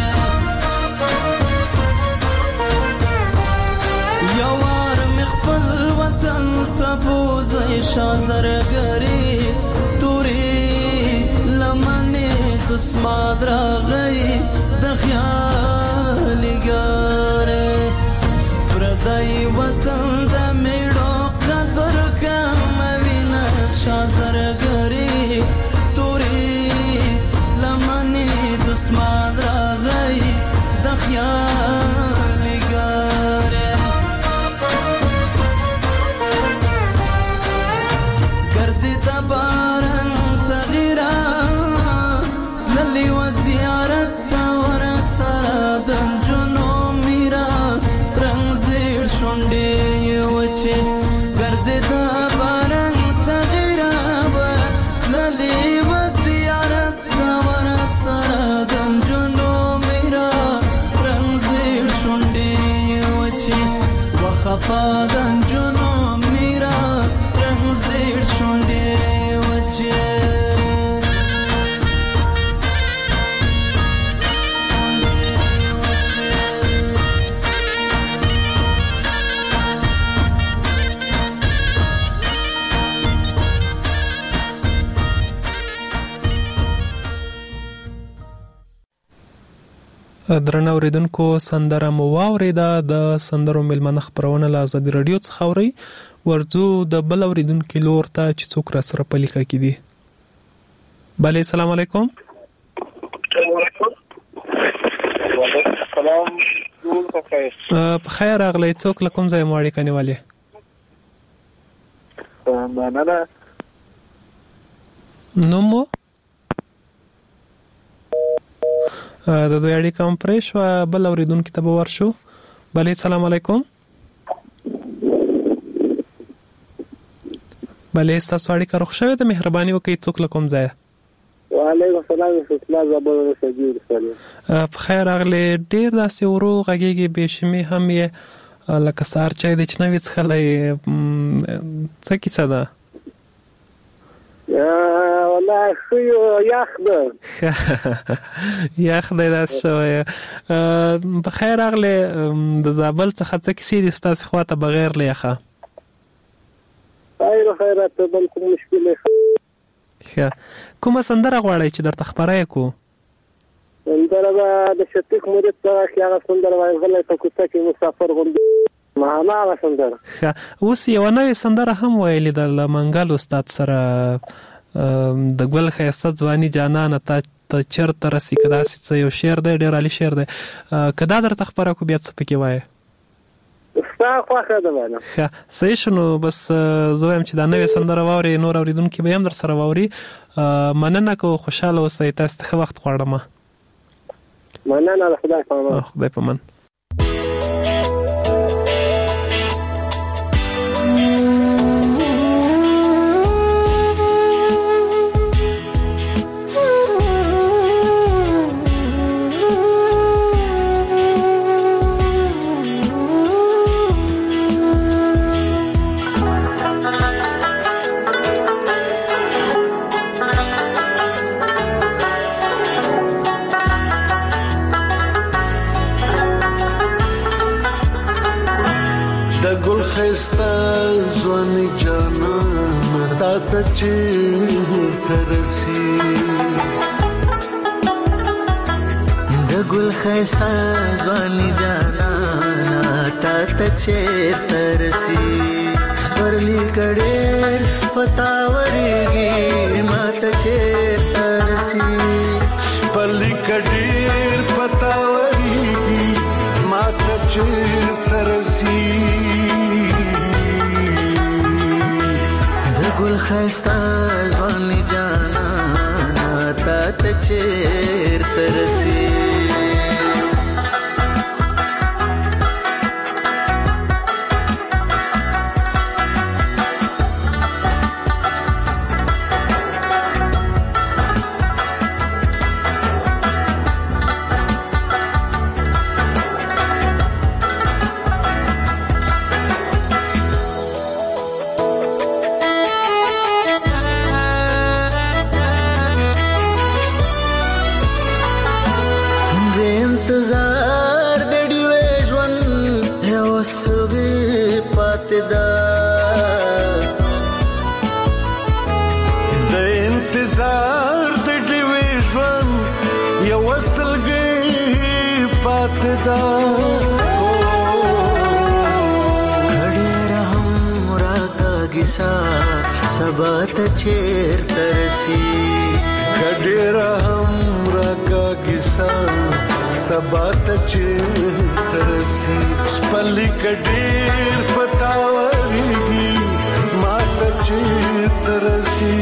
یوار می خپل وطن ته بوزي شازرګرې تورې لمنې دسمال راغی د خیالي ګارې پردی وطن د میړو قدر کم وینه شازرګرې تورې لمنې دسمال راغی د خیالي ګارې ګرځې د باران تغیرا للی و زیارت ته ورسره د نجونو میرا رنګ زیړ شونډې وچې ګرځې د باران تغیرا للی و زیارت ته ورسره د نجونو میرا رنګ زیړ شونډې وچې وخفا د نجونو میرا رنګ زیړ شونډې وچې درنه اوریدونکو سندره مو واوریده د سندرو ملمنه خبرونه له آزادي رادیو څخه اوري ورځو د بل اوریدونکو لور ته چې څوک را سره په لیکه کې دي. بله السلام علیکم. سلام په خیر راغلی. څوک له کوم ځای مو اړیکه نیولې؟ مننه. نو مو د دوی اړیکه هم پرې شوه. بل اورېدونکي ته به ورشو. بلې سلام علیکم. بلې ستاسو اړیکه روغ شوې ده؟ مهرباني وکړئ څوک له کوم ځایه؟ وعلیکم السلام استاد زبر سجود سلام. بخیر راغلی. ډېر داسې ورو غږېږي، بې شمې هم یې لکه سهار چای دی چې نه وي څښلی. څه کیسه ده؟ والله یخ ده. یخ دی داسې شوی. بخیر راغلی. د زابل څخه څه کیسې دي ستاسې خوا ته بغیر له یخه؟ خیرات بل کوم مشکل نه. کومه سندره غواړئ چې درته خبره کړو؟ سندره د شتیک مورید څخه هغه سندره وایي غلې په کوڅه کې مسافر غوندې معنا هغه سندره. اوس یو نوې سندره هم ویلې د منګل استاد سره، د ګل ښایسته ځواني جانانه تا چېرته رسي، که داسې څه یو شعر دی، ډېر عالي شعر دی. که دا درته خبره کړو بیا څه پکې وایې؟ ستا خوښه ده باندې. صحیح شو. نو بس زه وایم چې دا نوې سندره واورئ، نور اورېدونکي به هم در سره واوري. مننه کوو، خوشحاله اوسئ. تاسو ته ښه وخت غواړم. مننه. د خدای په امان. خدای په امان. خستا ځواني جانانه تا ته چېرته رسي، د ګل خستا ځواني جانانه تا ته چېرته رسي، سپرلي کډېر پتا ورېږي ما ته چېرته رسي، سپرلي کډېر پتا ورېږي ما ته چېرته رسي، ګل خستا ځواني جانانه تا ته چېرته رسي. سبا ته چېرته رسي، کډېره هم راکاږي سبا ته چېرته رسي، سپرلي کډېر پتا ورېږي ما ته چېرته رسي،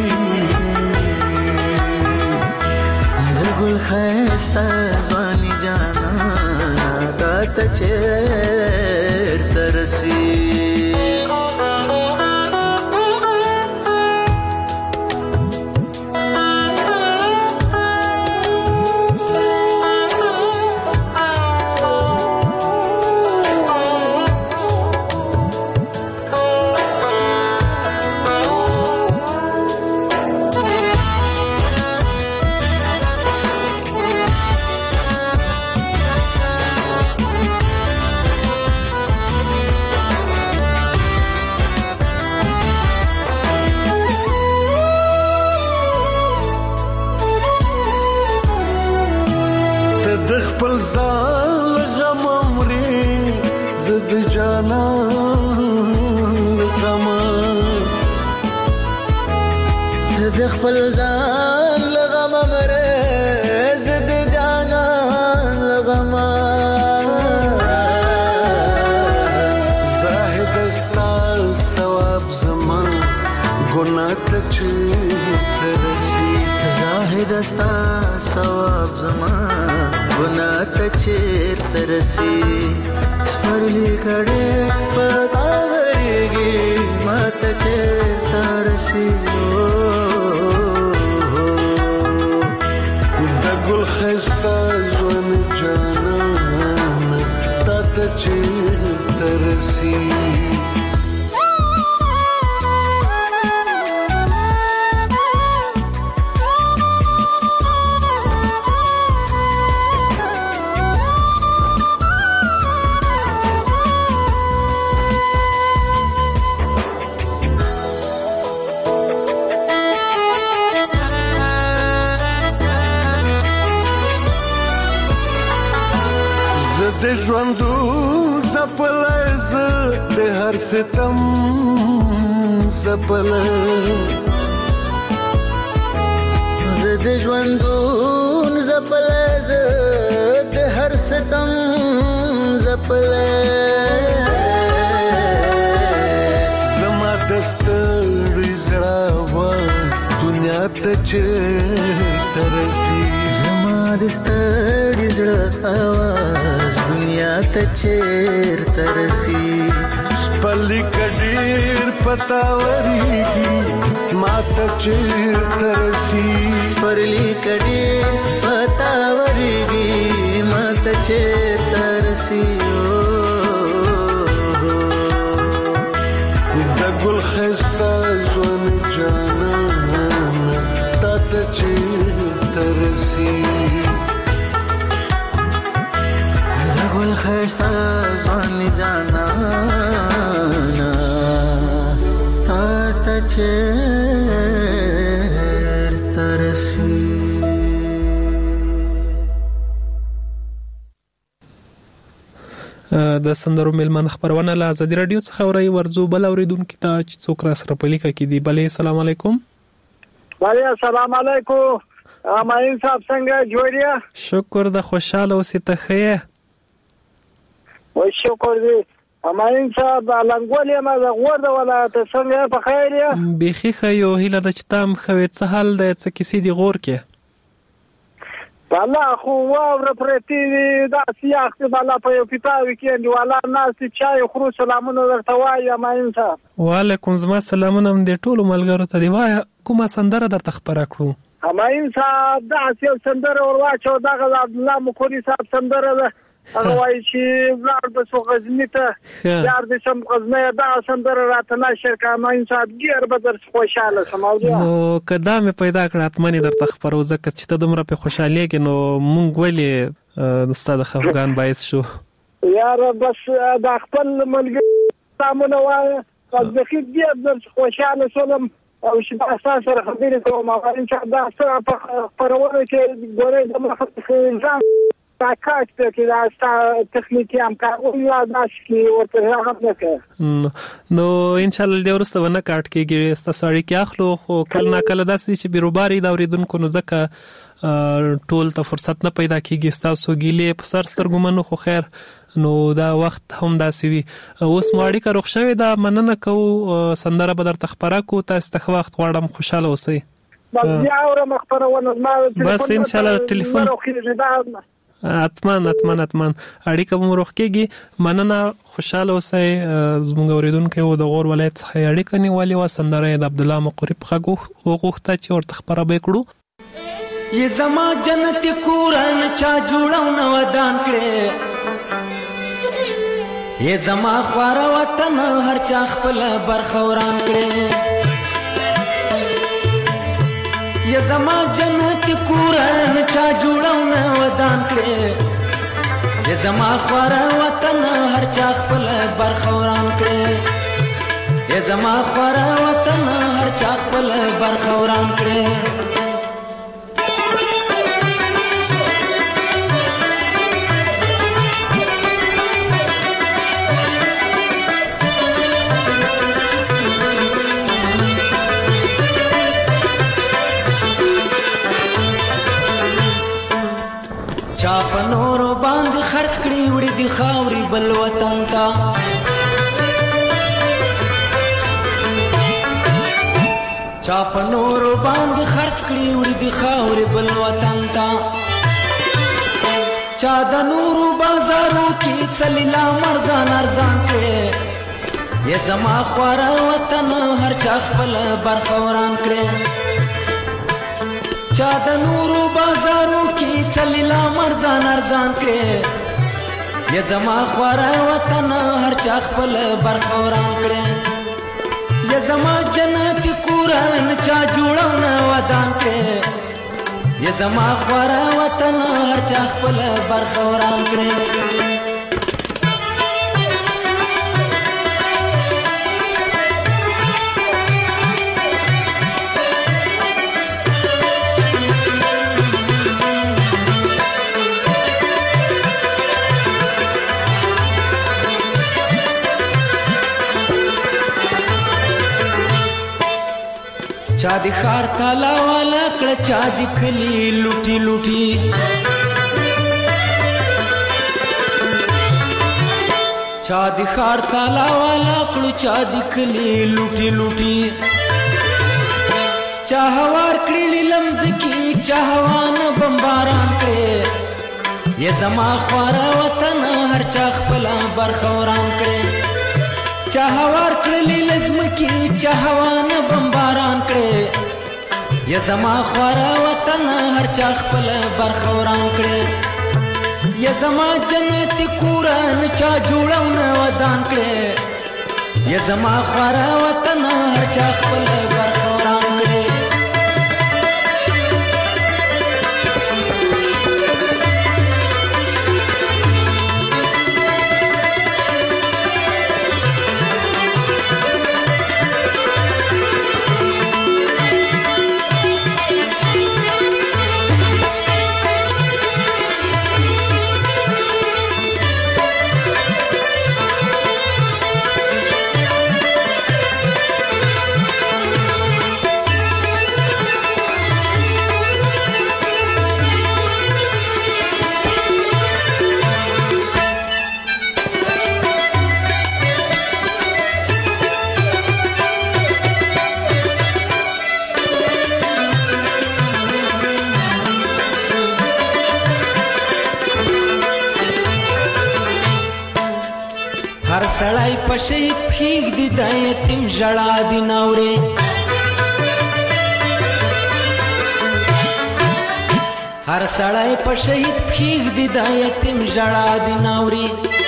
د ګل ښایسته ځواني جانانه تا ته چېرته رسي. خپل ځان لغم مره زد جانان لغم زاهد استا ثواب زمان چیرته رسي سپرلی کړه پتاوريږي ماته چیرته رسي د ګل خسته ژوند جانان ته چیرته رسي د ژوندو زپلای زه د هر ستم زپلای زه د ژوندو زپلای زه د هر ستم زپلای زما دستړي زړه واس دنیا ته چیرته رسي زما دستړي زړه واس دنیا ته چیرته رسي سپلی کډیر پتاوريږي ماته چیرته رسي سپلی کډیر پتاوريږي ماته چیرته رسي د ګل خسته ژوند جانان ته چیرته رسي ګل خسته ځوان جانانا تا چیرته رسي د سندرو ملمن خبرونه له ازادي رادیو څخه اوري ورزو بل اوریدونکو ته چې څوک را سره پلیکه کې دی بلې السلام علیکم بله السلام علیکم اماین صاحب څنګه جوړیا شکر د خوشاله اوسې ته خیر و شکر دی اماین صاحب لنګولې ما د غور د ولایت څنګه په خیر یا بيخي خيو هله د چتام خوي څه حل د څه کیسې دی غور کې والله خو واور پرتی دا سیاق بالا په یو کتاب کې دی والا ناس چای خرو سلامونه درته وای اماین صاحب وعلیکم سلامونه د ټولو ملګرو ته دی وای کومه سندره درته خبره کړو اماین صاحب دا یو سندره ورواچو دا عبد الله مخوري صاحب سندره ده هغه وایي چې ولر به سو غزنی ته یار د سم غزنی دا سندره راته نشر کما انسان ګیر به در خوشاله سماوځه نو کدا مې پیدا کړ اتمنې درته خبرو زکه چې ته دومره په خوشاله کې نو مونږ ولې ستاسو خفغان باعث شو یار بس دا خپل ملګری تامونه وای پس د خې ګیر در خوشاله سولم او چې تاسو سره خبرې کوم او انشاء الله سره په پرونه کې ګورې د مخه ځان تاکات کې دا تخنیکی همکاري یا داسې ورته هم نه نو ان شاء الله د ورسته ونه کاټ کېږي تاسو اړیکې اخلو خو کله نه کله داسې چې بیروباري دا اوریدونکو نو ځکه ټول ته فرصت نه پیدا کېږي تاسو ګیلې په سر سترګمنو خو خیر نو دا وخت هم داسې وي اوس ماړی کا روښ شوی دا مننه کو سندره به درته خبره کو تاسو ته وخت غواړم خوشاله اوسئ بس ان شاء الله ټلیفون اتمن اړیکه مو روخ کېږي مننه خوشاله اوسئ زموږ اوریدونکو د غور ولایت څخه اړیکه نیولې و سندره د عبد الله مقری په غوښته چې ورته خبره وکړو یہ زما جنت کورن چا جوړاو نو ودان کړي یہ زما خوار وطن هر چا خپل برخوران کړي یہ زما جنت کورن چا جوړاو نو ودان کړي یہ زما خوار وطن هر چا خپل برخوران کړي یہ زما خوار وطن هر چا خپل برخوران کړي چا په نورو باندې خرڅ کړي وړي د خاوري بل وطن ته چا په نورو باندې خرڅ کړي وړي د خاوري بل وطن ته چا د نورو بازارو کې څلیلا مرزان ارزان کړي یا زما خواره وطن هر چا خپل برخه وران کړي چا د نورو بازارو کې څلیلا مرزان ارزان کړي یا زما خواره وطن هر چا خپل برخه وران کړي یا زما جنت قرآن چا جوړونه ودان کړي یا زما خواره وطن هر چا خپل برخه وران کړي چا دی خار تالا والا کړه چا دی کلی لوټي لوټي چا دی خار تالا والا کړه چا دی کلی لوټي لوټي چا هوار کړي لمز کی چا هوان بمباران کړي یا زما خواره وطن هر چا خپل برخوران کړي چا هوار کړي لزم کی چا هوان بمباران کړي یا زما خواره وطن هر چا خپل برخوران کړي یا زما جنت قرآن چا جوړونه ودان کړي یا زما خواره وطن هر چا خپل برخوران کړي هر سړی په شهید پښیږ دی د یتیم ژړا دی ناورې هر سړی په شهید پښیږ دی د یتیم ژړا دی ناورې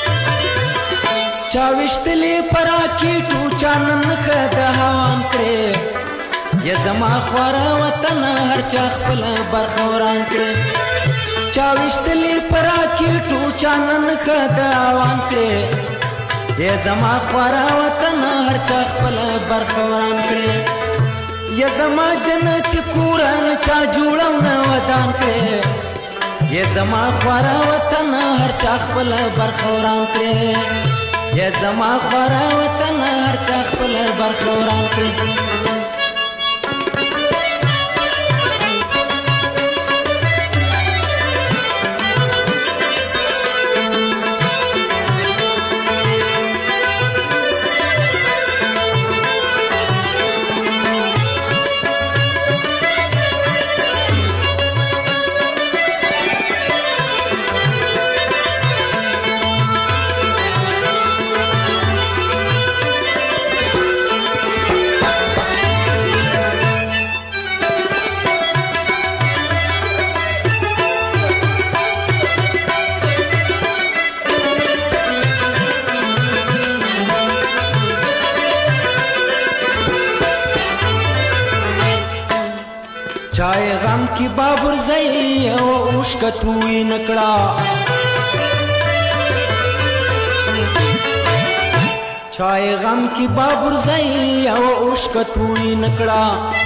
چا وشتلې پراکېټو چا نن ښه د هوان کړې یا زما خواره وطن هر چا خپل برخه وران کړې چا وشتلې پراکېټو چا نن ښه د هوان کړې یا زما خواره وطن هر چا خپل برخه وران کړي یا زما جنت قرآن چا جوړونه ودان کړي یا زما خواره وطن هر چا خپل برخه وران کړي یا زما خواره وطن هر چا خپل برخه وران کړي چای غم کی بابر زئی او اوشکتوی نکړه چای غم کی بابر زئی او اوشکتوی نکړه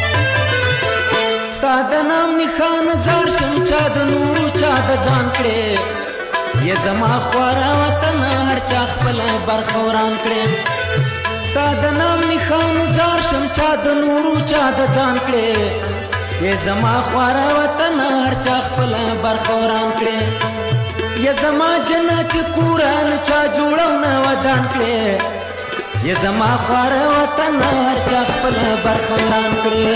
ستاد نام نخان زار شم چا د نورو چا د ځان کړي یا زما خواره وطن هر چا خپل برخوران کړي ستاد نام نخان زار شم چا د نورو چا د ځان کړي یا زما خواره وطن هر چا خپل برخوران کړي یا زما جنت قرآن چا جوړونه ودان کړي یا زما خواره وطن هر چا خپل برخوران کړي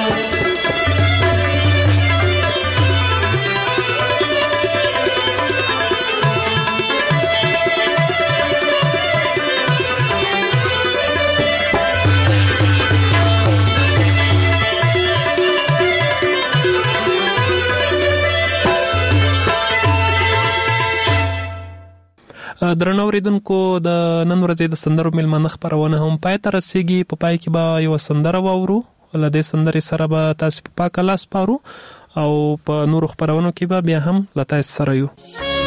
درنو اوریدونکو د نن ورځې د سندرو ملمنه خبرونه هم پای ته رسیږي. په پای کې به یو سندره واورو، لدې سندرې سره به تاسو په پاک لاس پارو او په نورو خبرونو کې به بیا هم لته سره یو.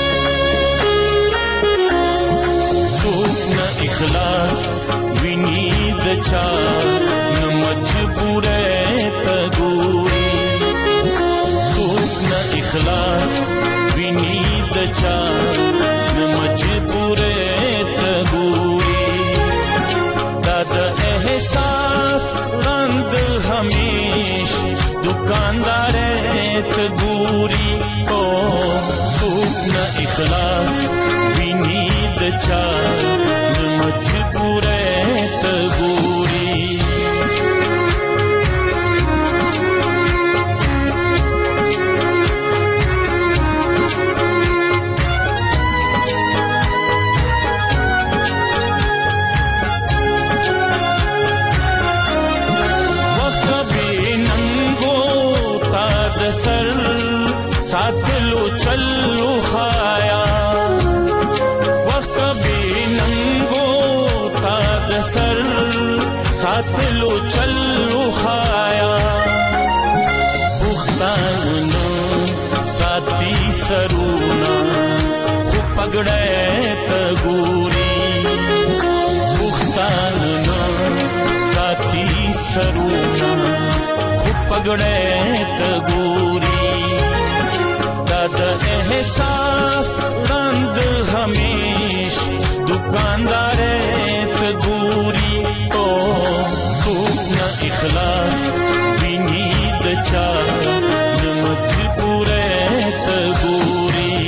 اخلاص ویني د چا نه مجبورې ته ګوري، څوک نه اخلاص ویني د چا نه مجبورې ته ګوري، دا د احساس رند همیش دکاندارې ته ګوري، او څوک نه اخلاص ویني د چا مجبورې ته ګوري. وخت به ننګو تا د سر ساتلو چلو خایا، سر ساتلو چلو خایا، پختانو ساتي سرونا خو پګړې ته ګوري، پختانو ساتي سرونا خو پګړې ته ګوري، دا د احساس رند همیش دکاندارې ته ګوري، او څوک نه اخلاص ویني د چا نه مجبورې ته ګوري.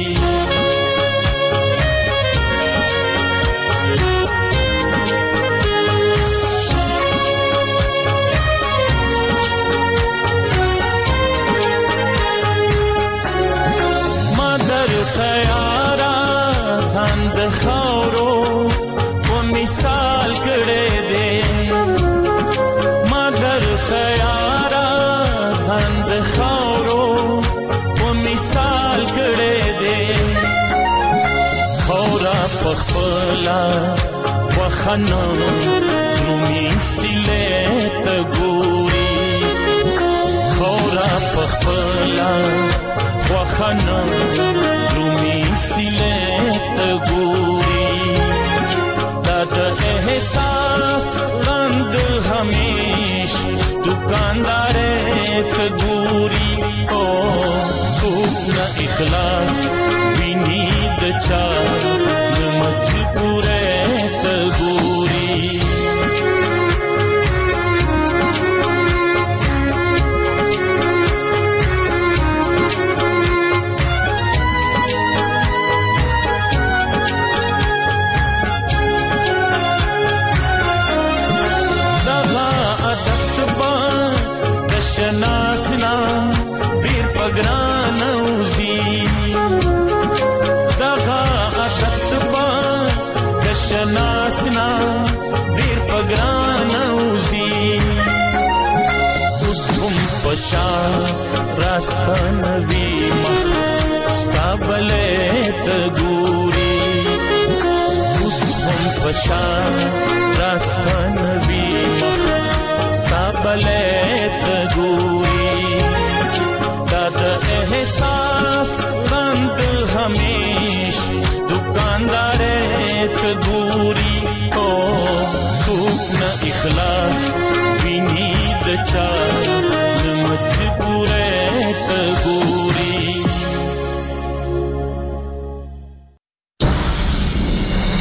ما در تیارا ځان د خاورو و مثال کړه دې، ما در تیارا ځان د خاورو و مثال کړه دې، خورا پخپلا وخنو درومي سیلې ته ګوري، خورا پخپلا وخنو درومي سیلې ته ګوري، دا د احساس رند همیش دکاندارې ته ګوري، او څوک نه اخلاص ویني د چا نه مجبورې ته ګوري. شناسنا بیر پګران اوزی، دغه عادت با د شناسنا بیر پګران اوزی، اوس هم پچا راستن وی مخ ستابلې ته ګوري، اوس هم پچا راستن وی مخ ستابلې ته ګوري، دا د احساس رند همیش دکاندارې ته ګوري، او څوک نه اخلاص ویني د چا